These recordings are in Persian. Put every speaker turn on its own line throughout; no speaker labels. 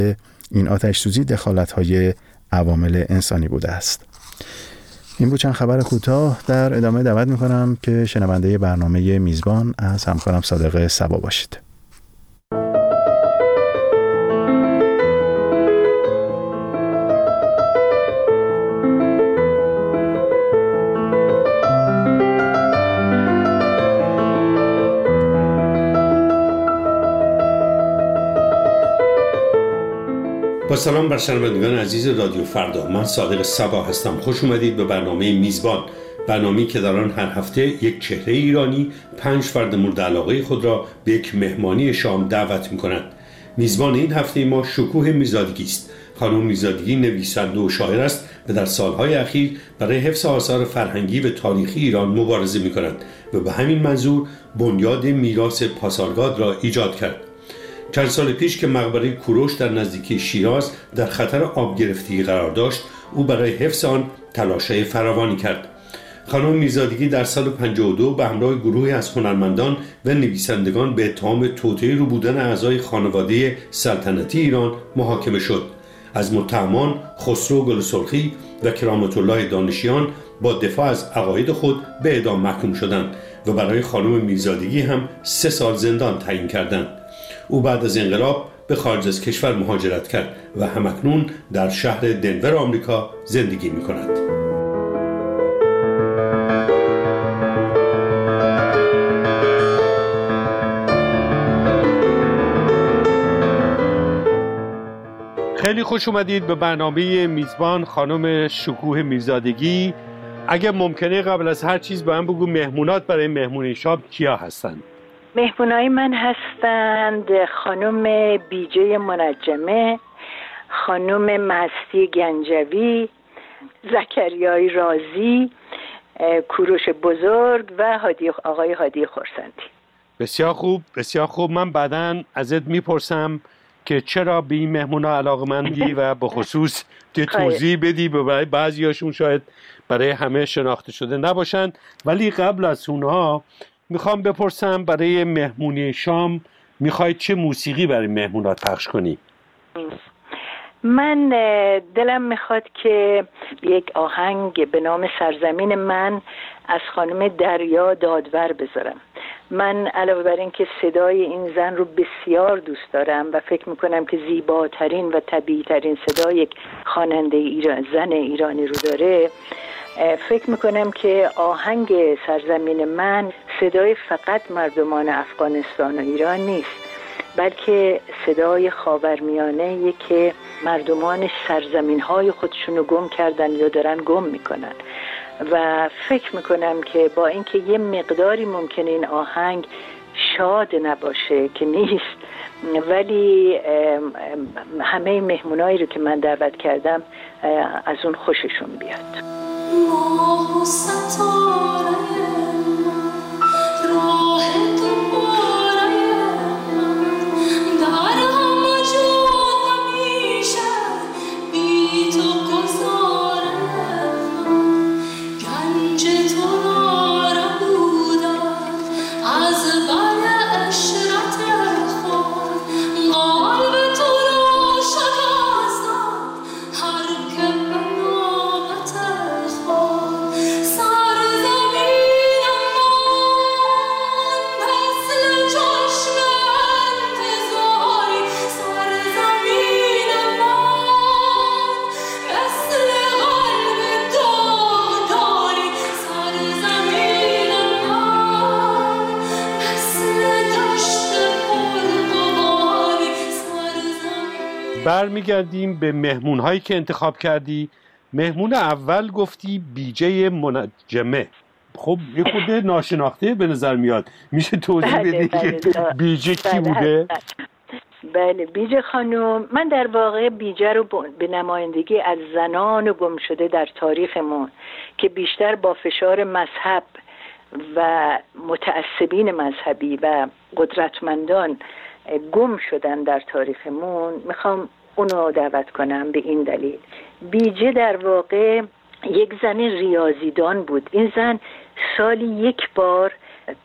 این آتش سوزی دخالت‌های عوامل انسانی بوده است. این بود چند خبر کوتاه. در ادامه دعوت می‌کنم که شنونده برنامه میزبان از همکارم صادق صبا باشید.
با سلام بر شنوندگان عزیز رادیو فردا، من صادق صبا هستم. خوش اومدید به برنامه میزبان، برنامه‌ای که در آن هر هفته یک چهره ایرانی 5 فرد مورد علاقه خود را به یک مهمانی شام دعوت می‌کند. میزبان این هفته ما شکوه میرزادگی است. خانم میرزادگی نویسنده و شاعر است و در سالهای اخیر برای حفظ آثار فرهنگی و تاریخی ایران مبارزه می‌کند و به همین منظور بنیاد میراث پاسارگاد را ایجاد کرد. چند سال پیش که مقبره کوروش در نزدیکی شیراز در خطر آب گرفتگی قرار داشت، او برای حفظ آن تلاش‌های فراوانی کرد. خانم میرزادگی در سال 52 به همراه گروهی از هنرمندان و نویسندگان به اتهام توطئه رو بودن اعضای خانواده سلطنتی ایران محاکمه شد. از متهمان خسرو گلسرخی و کرامت الله دانشیان با دفاع از عقاید خود به اعدام محکوم شدند و برای خانم میرزادگی هم 3 سال زندان تعیین کردند. او بعد از انقلاب به خارج از کشور مهاجرت کرد و همکنون در شهر دنور آمریکا زندگی می کند. خیلی خوش اومدید به برنامه میزبان خانم شکوه میرزادگی. اگه ممکنه قبل از هر چیز به من بگو مهمونات برای مهمونی شام کیا هستند؟
مهمونای من هستند خانم بیجه منجمه، خانم مستی گنجوی، زکریای رازی، کوروش بزرگ و آقای هادی خرسندی.
بسیار خوب، بسیار خوب. من بعداً ازت میپرسم که چرا به این مهمونا علاقه‌مندی و به خصوص که توضیح بدی، برای بعضیاشون شاید برای همه شناخته شده نباشن. ولی قبل از اونها میخوام بپرسم برای مهمونی شام میخوای چه موسیقی برای مهمونات پخش کنی؟
من دلم میخواد که یک آهنگ به نام سرزمین من از خانم دریا دادور بذارم. من علاوه بر این که صدای این زن رو بسیار دوست دارم و فکر میکنم که زیباترین و طبیعی ترین صدای یک خواننده زن ایرانی رو داره، فکر میکنم که آهنگ سرزمین من صدای فقط مردمان افغانستان و ایران نیست، بلکه صدای خاورمیانه‌ای که مردمان سرزمین‌های خودشونو گم کردن یا دارن گم میکنن. و فکر میکنم که با اینکه یه مقداری ممکنه این آهنگ شاد نباشه که نیست، ولی همه مهمونایی رو که من دعوت کردم از اون خوششون بیاد.
ماه و ستاره راه دوباره در همه جا همیشه بی تو گذاره گنج تو را بودم از بر اشرت خود قلب تو را شکستم هر که بنامت خود سرزمین من مثل چشم انتظاری سرزمین من مثل قلب داداری سرزمین من مثل دشت پرغباری سرزمین.
برمیگردیم به مهمونهایی که انتخاب کردی. مهمون اول گفتی بیجه منجمه. خب یه خورده ناشناخته به نظر میاد، میشه توضیح بدی که بیجه کی بوده؟
بله، بیجه خانم، من در واقع بیجه رو به نمایندگی از زنان گم شده در تاریخمون که بیشتر با فشار مذهب و متعصبین مذهبی و قدرتمندان گم شدن در تاریخمون، میخوام اونو دعوت کنم. به این دلیل بیجه در واقع یک زن ریاضیدان بود. این زن سالی 1 بار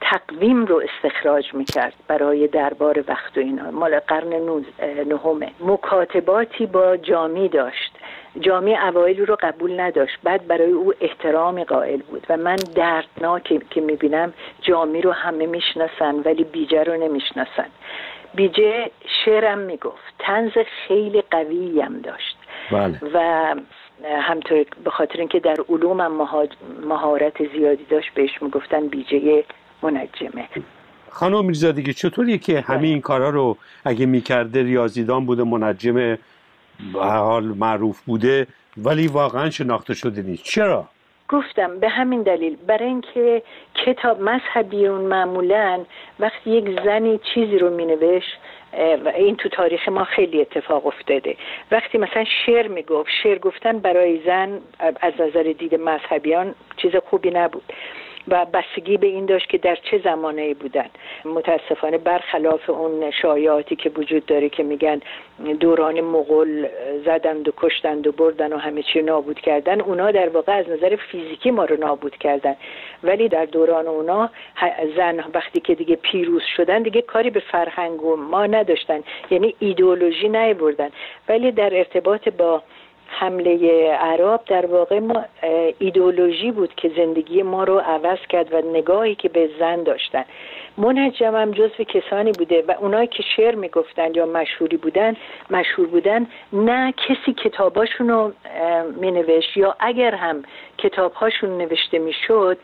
تقویم رو استخراج میکرد برای دربار وقت و اینا. مال قرن نهمه. مکاتباتی با جامی داشت. جامی اوایل رو قبول نداشت، بعد برای او احترام قائل بود و من دردناک که میبینم جامی رو همه میشناسن ولی بیجه رو نمیشناسن. بیجه شعرم میگفت، طنز خیلی قویی هم داشت.
بله.
و همطور به خاطر اینکه در علوم هم مهارت زیادی داشت بهش میگفتن بیجه منجمه.
خانم میرزادگی چطوریه که همه این کارا رو اگه میکرده ریاضیدان بوده، منجم به حال معروف بوده ولی واقعا شناخته شده نیست؟ چرا؟
گفتم به همین دلیل، برای اینکه کتاب مذهبیون معمولاً وقتی یک زنی چیزی رو مینوشت و این تو تاریخ ما خیلی اتفاق افتاده، وقتی مثلا شعر میگفت، شعر گفتن برای زن از نظر دید مذهبیان چیز خوبی نبود و بستگی به این داشت که در چه زمانه‌ای بودن. متاسفانه برخلاف اون شایعاتی که وجود داره که میگن دوران مغول زدند و کشتند و بردن و همه چی نابود کردن، اونا در واقع از نظر فیزیکی ما رو نابود کردن، ولی در دوران اونا زن وقتی که دیگه پیروز شدن دیگه کاری به فرهنگ و ما نداشتن، یعنی ایدئولوژی نیاوردن. ولی در ارتباط با حمله عرب در واقع ما ایدئولوژی بود که زندگی ما رو عوض کرد و نگاهی که به زن داشتن. منجم هم جزو کسانی بوده و اونایی که شعر میگفتن یا مشهور بودن نه کسی کتاباشون رو مینوشت یا اگر هم کتابهاشون نوشته میشد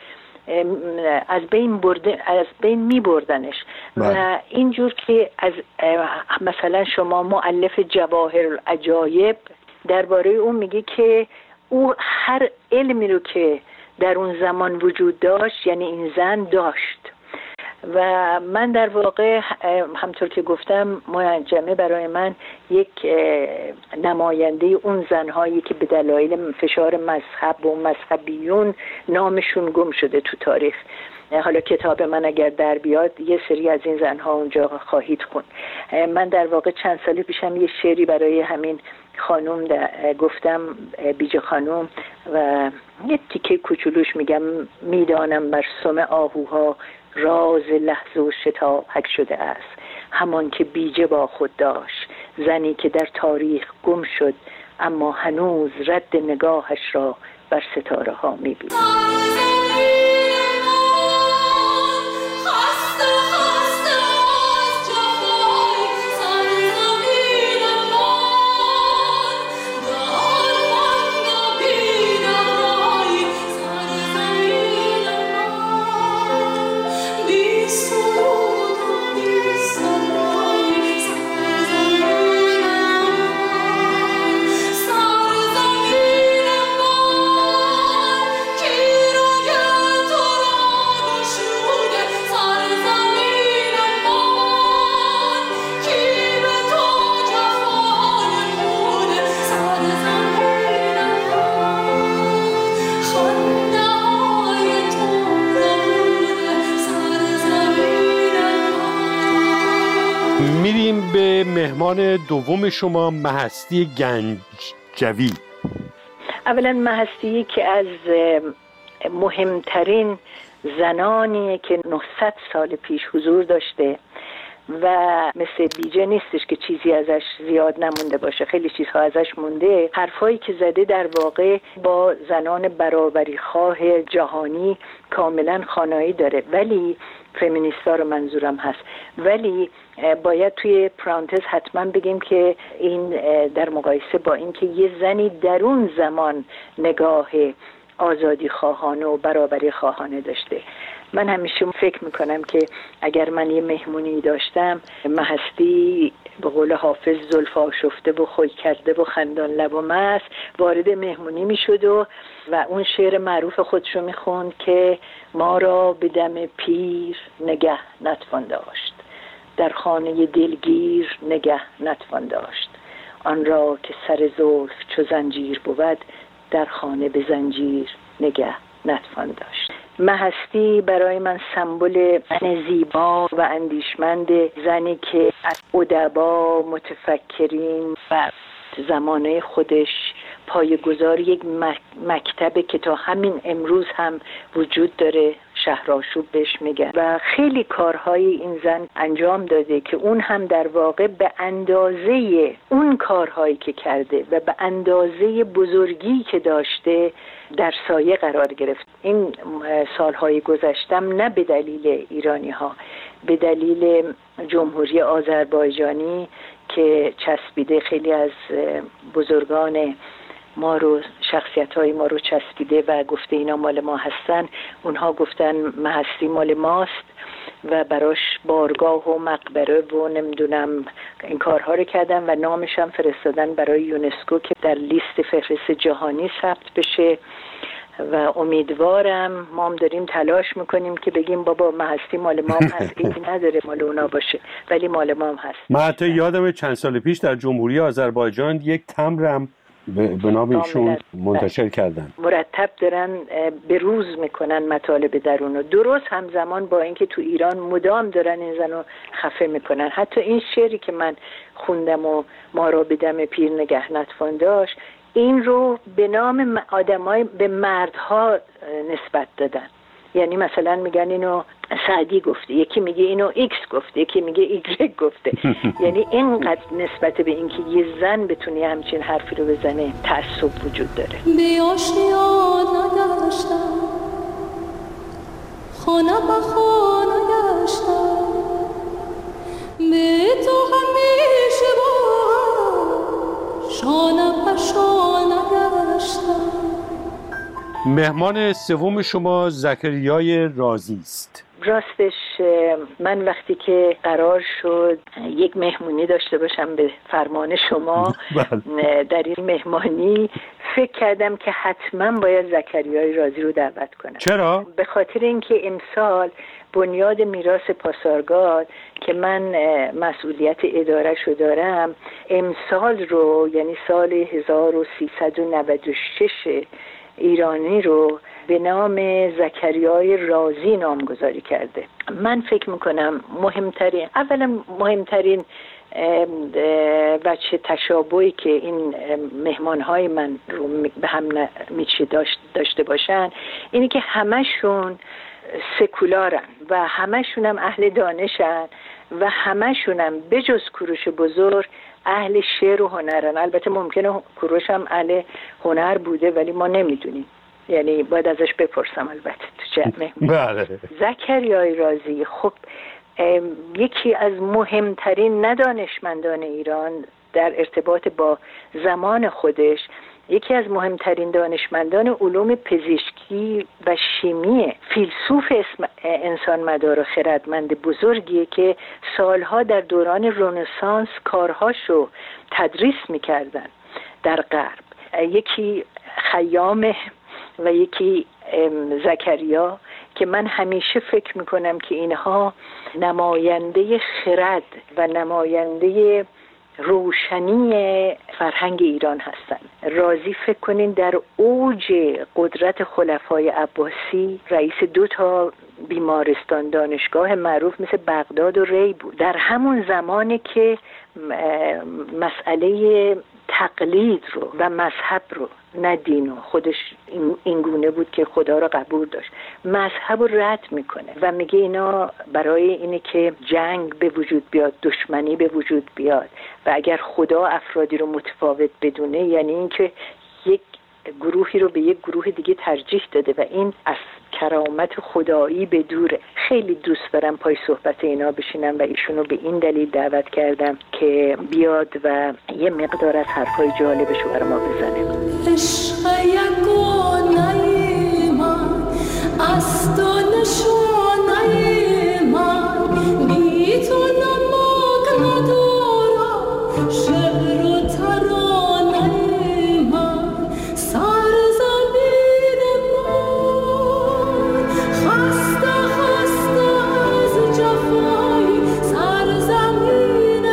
از بین می بردنش. و اینجور که از مثلا شما مؤلف جواهر العجایب درباره اون میگه که او هر علمی رو که در اون زمان وجود داشت یعنی این زن داشت. و من در واقع همطور که گفتم منجمه برای من یک نماینده اون زنهایی که به دلایل فشار مذهب و مذهبیون نامشون گم شده تو تاریخ. حالا کتاب من اگر در بیاد یه سری از این زنها اونجا خواهید خوند. من در واقع چند سال پیشم یه شعری برای همین خانم گفتم، بیجه خانم، و یه تیکه کوچولوش میگم: میدانم بر سم آهوها راز لحظه و شتابک شده است، همان که بیجه با خود داشت، زنی که در تاریخ گم شد اما هنوز رد نگاهش را بر ستاره ها میبینید.
میریم به مهمان دوم شما، مهستی گنجوی.
اولا مهستی که از مهمترین زنانی که 900 سال پیش حضور داشته و مثل بیجه نیستش که چیزی ازش زیاد نمونده باشه، خیلی چیزها ازش مونده. حرفایی که زده در واقع با زنان برابری خواه جهانی کاملا خانایی داره، ولی فمینیستا رو منظورم هست. ولی باید توی پرانتز حتما بگیم که این در مقایسه با این که یه زنی در اون زمان نگاه آزادی خواهانه و برابری خواهانه داشته. من همیشه فکر میکنم که اگر من یه مهمونی داشتم، مهستی به قول حافظ زلف آشفته و خوی کرده و خندان لب و مست وارد مهمونی میشد و اون شعر معروف خودشو میخوند که ما را به دم پیر نگه نتوان داشت، در خانه دلگیر نگه نتوان داشت، آن را که سر زلف چو زنجیر بود، در خانه به زنجیر نگه نتوان داشت. مهستی برای من سمبل زن زیبا و اندیشمند، زنی که از ادبا، متفکرین و زمانه خودش پایه‌گذار یک مکتبه که تا همین امروز هم وجود داره، شهرآشوب بهش میگن و خیلی کارهای این زن انجام داده که اون هم در واقع به اندازه اون کارهایی که کرده و به اندازه بزرگی که داشته در سایه قرار گرفت. این سالهای گذشتم نه به دلیل ایرانی ها، به دلیل جمهوری آذربایجانی که چسبیده، خیلی از بزرگان ما رو، شخصیت‌های ما رو چسبیده و گفته اینا مال ما هستن. اونها گفتن مهستی مال ماست و براش بارگاه و مقبره و نمیدونم این کارها رو کردن و نامش هم فرستادن برای یونسکو که در لیست فهرست جهانی ثبت بشه و امیدوارم ما هم داریم تلاش میکنیم که بگیم بابا مهستی مال ما هم هست، ایدی نداره مال اونا باشه ولی مال ما هم هست.
من حتی یادم چند سال پیش در جمهوری آذربایجان یک تمرم به نام ایشون منتشر کردن.
مرتب دارن به روز میکنن مطالب درونو، درست همزمان با اینکه تو ایران مدام دارن این زنو خفه میکنن. حتی این شعری که من خوندم و ما را به دم پیر نگه نتوان داشت، این رو به نام آدمای به مردها نسبت دادن. یعنی مثلا میگن اینو سعدی گفته، یکی میگه اینو ایکس گفته، یکی میگه ایگرگ گفته. یعنی اینقدر نسبت به اینکه یه زن بتونه همچین حرفی رو بزنه تعصب وجود داره.
بیاشیان نگشتم خانه به خانه گشتم به تو همیشه با شانه به شانه گشتم.
مهمان سوم شما زکریای رازی است.
راستش من وقتی که قرار شد یک مهمونی داشته باشم به فرمان شما در این مهمانی فکر کردم که حتما باید زکریای رازی رو دعوت کنم.
چرا؟
به خاطر اینکه امسال بنیاد میراث پاسارگاد که من مسئولیت اداره‌شو دارم، امسال رو یعنی سال 1396 ایرانی رو به نام زکریای رازی نامگذاری کرده. من فکر میکنم مهمترین وجه تشابهی که این مهمانهای من رو به هم داشته باشن اینه که همشون سکولارن و همشون هم اهل دانشن و همشون هم بجز کوروش بزرگ اهل شعر و هنرن. البته ممکنه کوروش هم اهل هنر بوده ولی ما نمیدونیم، یعنی باید ازش بپرسم البته تو جمع.
بله.
زکریای رازی خب یکی از مهمترین ندانشمندان ایران در ارتباط با زمان خودش، یکی از مهمترین دانشمندان علوم پزشکی و شیمی، فیلسوف انسان مدار و خردمند بزرگیه که سالها در دوران رنسانس کارهاشو تدریس میکردن در غرب. یکی خیامه و یکی زکریا که من همیشه فکر میکنم که اینها نماینده خرد و نماینده روشنی فرهنگ ایران هستن. رازی فکر کنین در اوج قدرت خلفای عباسی رئیس 2 بیمارستان دانشگاه معروف مثل بغداد و ری بود. در همون زمانی که مسئله تقلید رو و مذهب رو، نه دینو، خودش این گونه بود که خدا رو قبول داشت، مذهب رو رد میکنه و میگه اینا برای اینه که جنگ به وجود بیاد، دشمنی به وجود بیاد و اگر خدا افرادی رو متفاوت بدونه یعنی اینکه یک گروهی رو به یک گروه دیگه ترجیح داده و این از کرامت خدایی به دوره. خیلی دوست دارم پای صحبت اینا بشینم و ایشونو به این دلیل دعوت کردم که بیاد و یه مقدار از حرفای جالبشو برای ما بزنه.
عشق یگانه من از تو نشانه من بی تو نمک ندارم شعر و ترانه من سرزمین من خسته خسته از جفای سرزمین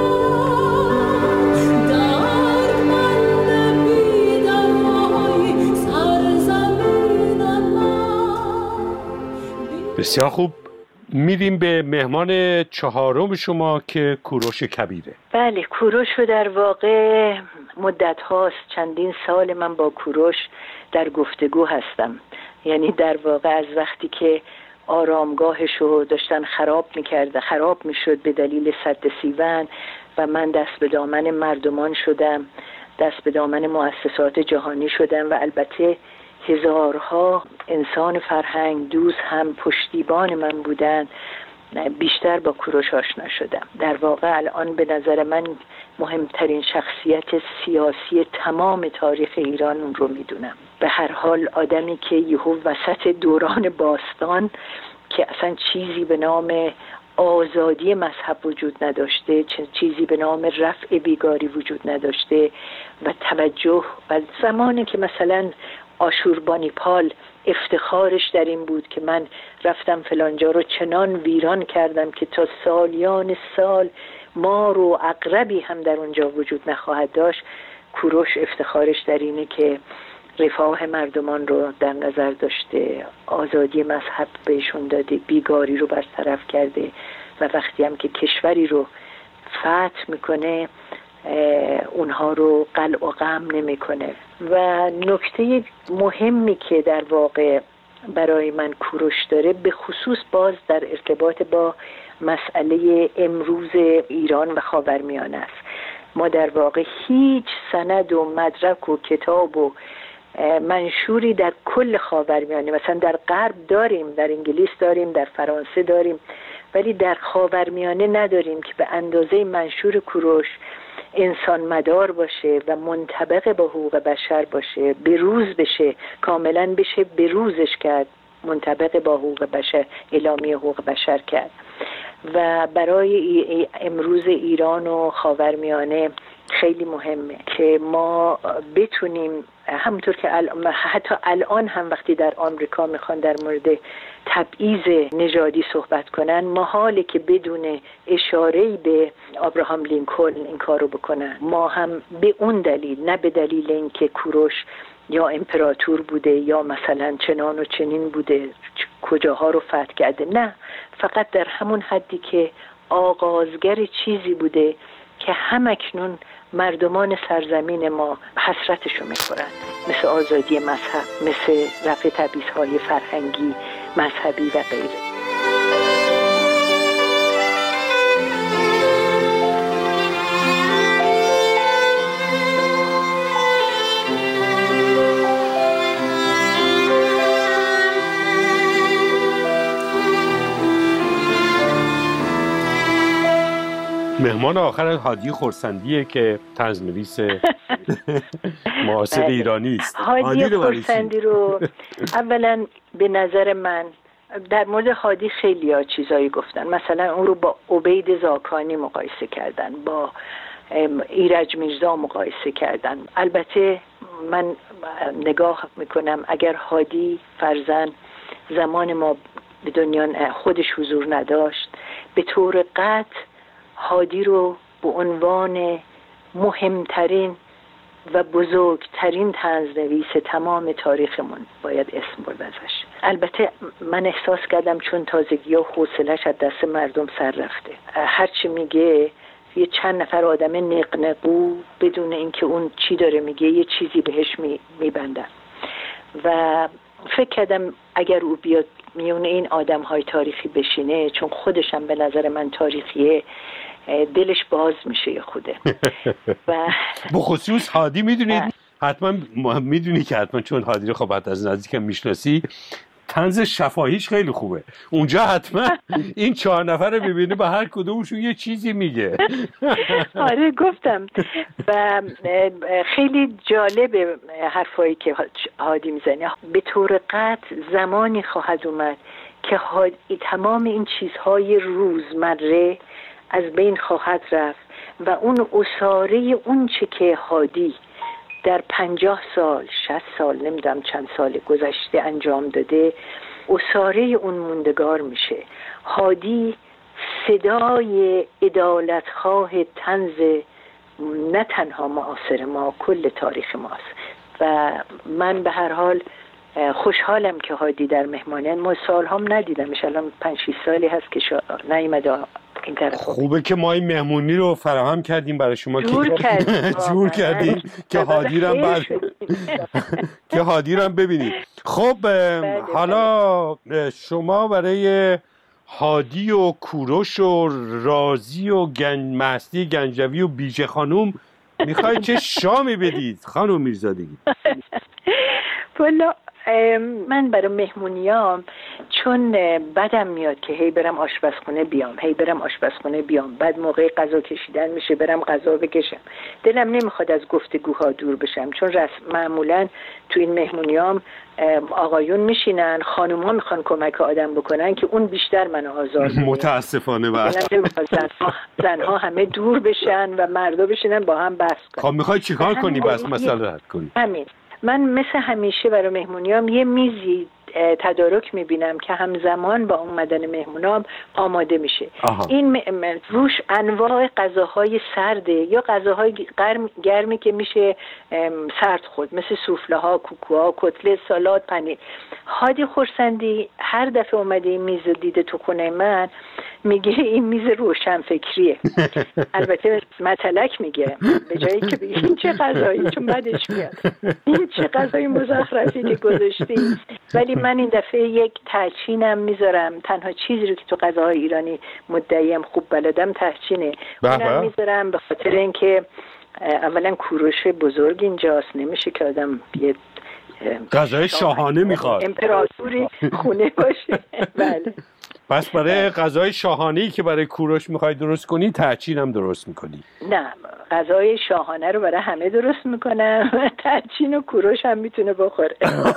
من دردمند بی دوای سرزمین من.
بسیار خوب. میریم به مهمان چهارم شما که کوروش کبیره.
بله، کوروش رو در واقع مدت هاست، چندین سال من با کوروش در گفتگو هستم. یعنی در واقع از وقتی که آرامگاهش رو داشتن خراب میشد به دلیل سد سیون و من دست به دامن مردمان شدم، دست به دامن مؤسسات جهانی شدم و البته هزارها انسان فرهنگ دوست هم پشتیبان من بودن، بیشتر با کوروش آشنا شدم. در واقع الان به نظر من مهمترین شخصیت سیاسی تمام تاریخ ایران اون رو میدونم. به هر حال آدمی که یهو وسط دوران باستان که اصلا چیزی به نام آزادی مذهب وجود نداشته، چیزی به نام رفع بیگاری وجود نداشته و توجه، و زمانی که مثلا آشوربانیپال افتخارش در این بود که من رفتم فلانجا رو چنان ویران کردم که تا سالیان سال مار و عقربی هم در اونجا وجود نخواهد داشت، کوروش افتخارش در اینه که رفاه مردمان رو در نظر داشته، آزادی مذهب بهشون داده، بیگاری رو برطرف کرده و وقتی هم که کشوری رو فتح میکنه اونها رو قلع و قم نمیکنه. و نکته مهمی که در واقع برای من کوروش داره به خصوص باز در ارتباط با مسئله امروز ایران و خاورمیانه است. ما در واقع هیچ سند و مدرک و کتاب و منشوری در کل خاورمیانه، مثلا در غرب داریم، در انگلیس داریم، در فرانسه داریم، ولی در خاورمیانه نداریم که به اندازه منشور کوروش انسان مدار باشه و منطبق با حقوق بشر باشه، بروز بشه، کاملا بشه بروزش کرد، منطبق با حقوق بشر، اعلامیه حقوق بشر کرد. و برای امروز ایران و خاورمیانه خیلی مهمه که ما بتونیم، همونطور که حتی الان هم وقتی در آمریکا میخوان در مورد تبعیض نژادی صحبت کنن، محاله که بدون اشاره‌ای به ابراهام لینکلن این کارو بکنن. ما هم به اون دلیل، نه به دلیل اینکه کوروش یا امپراتور بوده یا مثلا چنان و چنین بوده، کجاها رو فتح کرده، نه، فقط در همون حدی که آغازگر چیزی بوده که همکنون مردمان سرزمین ما حسرتشو میخورن، مثل آزادی مذهب، مثل رفع تبعیض‌های فرهنگی، مذهبی و غیره.
مهمان آخر هادی خرسندیه که طنزنویس معاصر ایرانی است.
هادی خرسندی رو اولا به نظر من در مورد هادی خیلی ها چیزایی گفتن، مثلا اون رو با عبید زاکانی مقایسه کردن، با ایرج میرزا مقایسه کردن. البته من نگاه میکنم اگر هادی فرزن زمان ما به دنیا خودش حضور نداشت، به طور قطع هادی رو به عنوان مهمترین و بزرگترین طنزنویس تمام تاریخمون باید اسم برد ازش. البته من احساس کردم چون تازگی ها حوصله‌اش از دست مردم سر رفته، هرچی میگه یه چند نفر آدم نقنقو بدون اینکه اون چی داره میگه یه چیزی بهش میبندن و فکر کردم اگر او بیاد میونه این آدم های تاریخی بشینه، چون خودشم به نظر من تاریخیه، دلش باز میشه خوده. و
بخصوص هادی میدونید حتما میدونی که حتما چون هادی رو خب از نزدیک میشناسی، طنز شفاهیش خیلی خوبه. اونجا حتما این 4 نفر رو ببینه با هر کدومشون یه چیزی میگه.
آره گفتم و خیلی جالبه حرفایی که هادی میزنه. به طور قطع زمانی خواهد اومد که تمام این چیزهای روزمره از بین خواهد رفت و اون اساره اون چه که هادی در 50 سال 60 سال نمیدونم چند سال گذشته انجام داده، اساره اون موندگار میشه. هادی صدای عدالتخواه طنز نه تنها معاصر ما، کل تاریخ ماست و من به هر حال خوشحالم که هادی در مهمانه. ما سال‌ها ندیدمش، الان 5-6 سالی هست که نیومده این طرف.
خوبه که ما این مهمونی رو فراهم کردیم برای شما، جور کردیم که هادی رو هم ببینید. خب حالا شما برای هادی و کوروش و رازی و مهستی گنجوی و بیژه خانوم میخواید چه شامی بدید خانوم میرزادگی؟
والا من برای مهمونیام چون بدم میاد که هی برم آشپزخونه بیام، بعد موقع غذا کشیدن میشه برم غذا بکشم، دلم نمیخواد از گفتگوها دور بشم، چون معمولا تو این مهمونیام آقایون میشینن، خانوما میخوان کمک آدم بکنن که اون بیشتر منو آزار میده.
متاسفانه
زنها همه دور بشن و مردا بشینن با هم بحث کنن.
خب میخوای چیکار کنی بس مسئله حل کنی؟
همین. من مثل همیشه برای مهمونیام یه میزی تدارک میبینم که همزمان با اومدن مهمونام آماده میشه. این روش انواع غذاهای سرده یا غذاهای گرمی که میشه سرد خورد، مثل سوفله ها، کوکوها، کتلت، سالاد، پنیر. هادی خورسندی هر دفعه اومده این میز رو دیده تو خونه من میگه این میز روشن فکریه. البته متلک میگه به جایی که بگه این چه غذایی، چون بعدش میاد این چه غذای مزخرفی که گذاشتی. ولی من این دفعه یک تهچینم میذارم، تنها چیزی رو که تو غذاهای ایرانی مدعیم خوب بلدم تهچینه. اونم میذارم به خاطر اینکه اولا کوروش بزرگ اینجاست، نمیشه که آدم یه
غذای شاهانه میخواد،
امپراتوری خونه باشه. بله.
پس برای غذای شاهانه‌ای که برای کوروش میخوای درست کنی تهچین هم درست میکنی؟
نه، غذای شاهانه رو برای همه درست میکنم، تهچین و کوروش هم میتونه بخوره.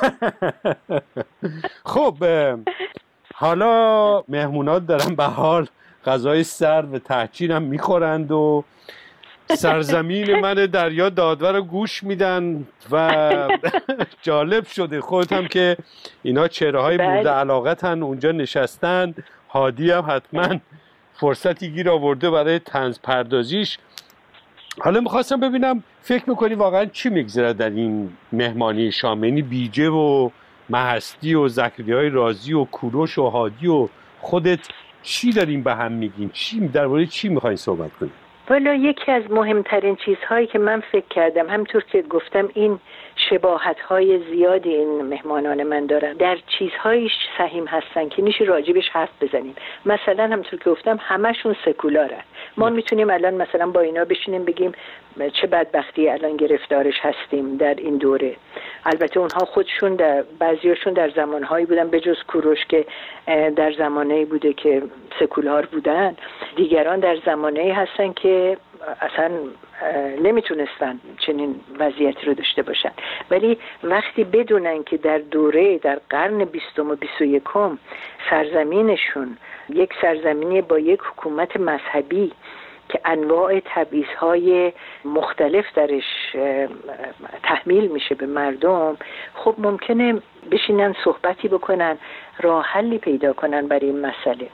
خب حالا مهمونات دارن به حال غذای سرد و تهچین هم میخورند و سرزمین من دریا دادور رو گوش میدن و جالب شده خودت هم که اینا چهره‌های مورد علاقتن اونجا نشستن. هادی هم حتما فرصتی گیر آورده برای طنز پردازیش. حالا میخواستم ببینم فکر میکنی واقعا چی میگذره در این مهمانی شام، یعنی بیژه و مهستی و زکریای رازی و کوروش و هادی و خودت چی داریم به هم میگین؟ چی درباره چی میخواین صحبت کنیم؟
والا یکی از مهمترین چیزهایی که من فکر کردم، همطور که گفتم این شباهت‌های زیادی این مهمانان من دارن، در چیزهایی سهیم هستن که میشه راجبش حرف بزنیم. مثلا همطور که گفتم همشون سکولارن. ما میتونیم الان مثلا با اینا بشینیم بگیم چه بدبختی الان گرفتارش هستیم در این دوره. البته اونها خودشون بعضیاشون در زمانهایی بودن، به جز کوروش که در زمانه‌ای بوده که سکولار بودن، دیگران در زمانه‌ای هستن که اصلا نمیتونستن چنین وضعیتی رو داشته باشن. ولی وقتی بدونن که در قرن 20 و 21 سرزمینشون یک سرزمینی با یک حکومت مذهبی که انواع تبعیض‌های مختلف درش تحمیل میشه به مردم، خب ممکنه بشینن صحبتی بکنن، راه حلی پیدا کنن برای این مسئله.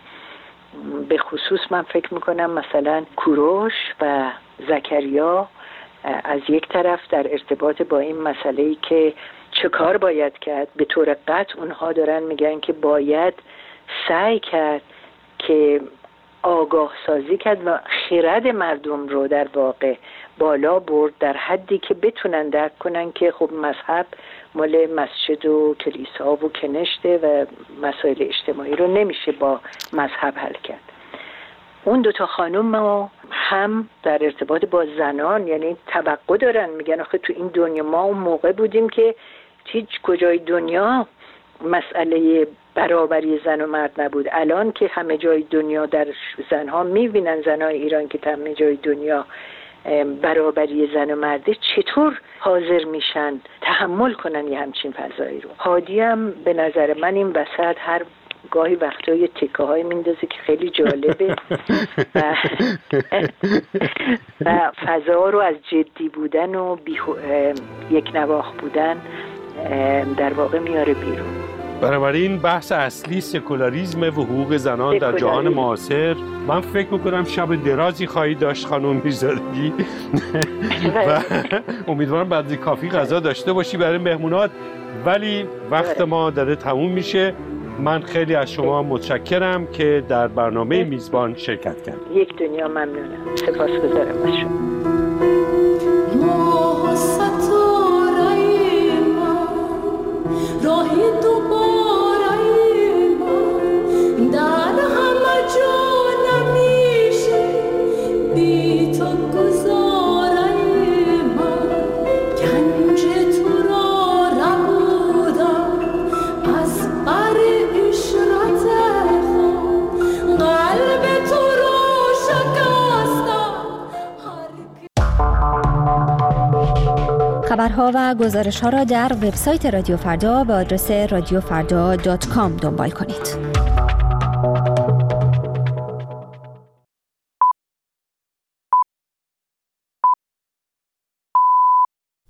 به خصوص من فکر میکنم مثلا کوروش و زکریا از یک طرف در ارتباط با این مسئله‌ای که چه کار باید کرد، به طور قطع اونها دارن میگن که باید سعی کرد که آگاه سازی کرد و خرد مردم رو در واقع بالا برد در حدی که بتونن درک کنن که خب مذهب مال مسجد و کلیسا و کنشته و مسائل اجتماعی رو نمیشه با مذهب حل کرد. اون دوتا خانم هم در ارتباط با زنان یعنی توقع دارن، میگن آخه تو این دنیا ما اون موقع بودیم که هیچ کجای دنیا مسئله برابری زن و مرد نبود. الان که همه جای دنیا در زنها میبینن، زنهای ایران که همه جای دنیا برابری زن و مرده، چطور حاضر میشن تحمل کنن یه همچین فضایی رو. هادی هم به نظر من این وسط هر گاهی وقتا یه تکه های میندازه که خیلی جالبه و فضا رو از جدی بودن و یک نواخت بودن در واقع میاره بیرون.
بنابراین بحث اصلی سکولاریسم و حقوق زنان در جهان معاصر. من فکر میکنم شب درازی خواهی داشت خانم میرزادگی و امیدوارم بعد کافی غذا داشته باشی برای مهمونات، ولی وقت ما داره تموم میشه. من خیلی از شما متشکرم که در برنامه میزبان شرکت کردید.
یک دنیا ممنونم. سپاسگزارم از شما.
راهی دوباره من در همه جا نمیشه بی تو گذاره من، گنج تو را ربودم از بر اشرت خود، قلب تو را شکستم.
خبرها و گزارش‌ها را در وبسایت رادیو فردا به آدرس radiofrda.com دنبال کنید.